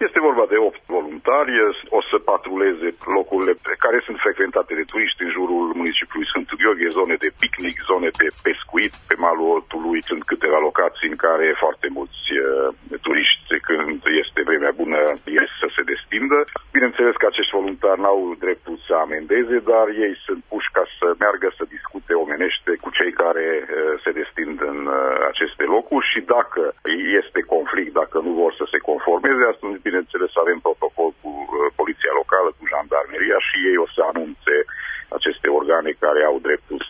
Este vorba de 8 voluntari, o să patruleze locurile care sunt frecventate de turiști în jurul municipiului Sfântul Gheorghe, zone de picnic, zone de pescuit, pe malul Oltului sunt câteva locații în care foarte mulți turiști, când este vremea bună, ies să se destindă. Bineînțeles că acești voluntari n-au dreptul să amendeze, dar ei sunt puși ca să meargă să discute omenește cu cei care se destind în aceste locuri și dacă este conflict, dacă nu vor să se conformeze, atunci, bineînțeles, avem protocol cu poliția locală, cu jandarmeria și ei o să anunțe aceste organe care au dreptul